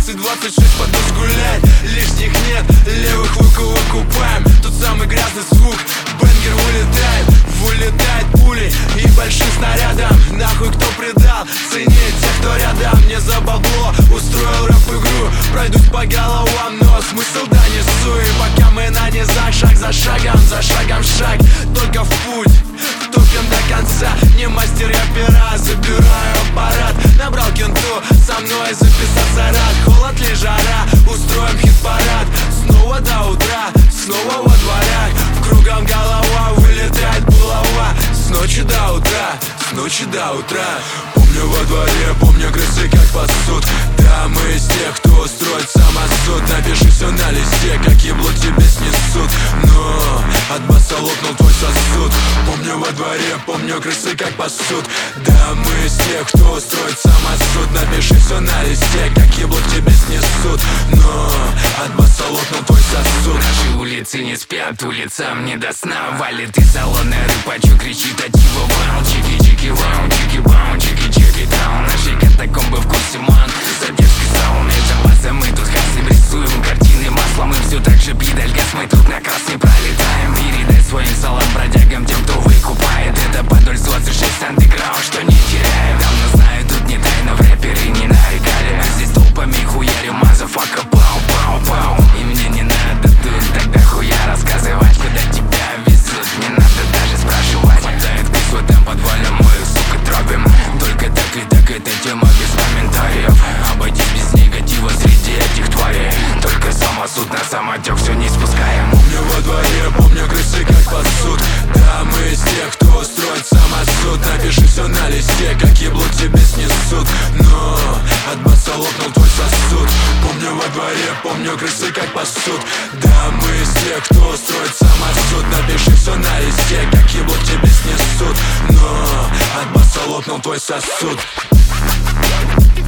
20-26 подусь гулять. Лишних нет, левых выкупаем. Тот самый грязный звук, бенгер вылетает пули и большим снарядом. Нахуй кто предал, ценить тех, кто рядом. Не за бабло устроил рэп-игру, пройдусь по головам, но смысл да несу. И пока мы на низах, шаг за шагом шаг, только в путь, топим до конца. Не мастер, я пера, забираю аппарат. Набрал кенту, со мной записаться рад. Холод ли жара, устроим хит-парад. Снова до утра, снова во дворах. В кругом голова, вылетает булава. С ночи до утра, с ночи до утра. Помню во дворе, помню крысы как пасут. Да, мы из тех, кто устроит самосуд. Напиши все на листе, как ебло тебе снесут. Но от баса лопнул твой сосуд. Помню во дворе, помню крысы как пасут. Да, мы из тех, кто устроит самосуд. Напиши все на листе, как ебло тебе снесут. Но от баса лопнул твой сосуд. Наши улицы не спят, улицам не до сна. Валит из салона рыбачу, кричит от его вау. Чики-чики-вау, чики-вау, чики-чики-даун. Наши катакомбы в курсе ман. Задержки сауны, джаваса, мы тут хасим, рисуем картины маслом. И все так же пидаль газ, мы тут на красный пролетаем. Передай своим салам бродягам, тем, кто выкупает. Это Подольск 26 андеграунд, что не теряем. Давно знаю, тут не тайна, в рэперы не нарекали. Мы здесь толпами хуярим, мазафака, пау-пау-пау. И мне не надо тут тогда хуя рассказывать, куда тебя везут. Не надо даже спрашивать. Хватает крыс в этом подвале, мы их, сука, тропим. Только так и так, эта тема без комментариев. Обойтись без негатива среди этих тварей. Только самосуд на самотек, все не спускаем. Помню во дворе, помню крысы как пасут. Да, мы из тех, кто устроит самосуд. Напиши все на листе, как ебло тебе снесут. Но от баса лопнул твой сосуд. Помню во дворе, помню крысы как пасут. Да, мы из тех, кто устроит самосуд. Напиши все на листе, как ебло тебе снесут. Но от баса лопнул твой сосуд.